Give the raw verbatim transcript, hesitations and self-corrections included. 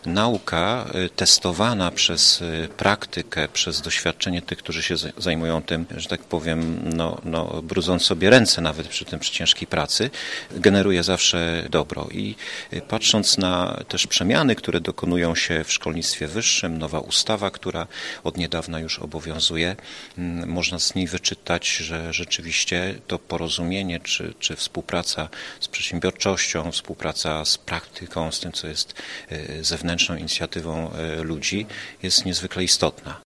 nauka testowana przez praktykę, przez doświadczenie tych, którzy się zajmują tym, że tak powiem, no, no, brudząc sobie ręce nawet przy tym, przy ciężkiej pracy, generuje zawsze dobro. I patrząc na też przemiany, które dokonują się w szkolnictwie wyższym, nowa ustawa, która od niedawna już obowiązuje, można z niej wyczytać, że rzeczywiście to porozumienie, czy, czy współpraca z przedsiębiorczością, współpraca z praktyką, z tym, co jest zewnętrzną inicjatywą ludzi, jest niezwykle istotna.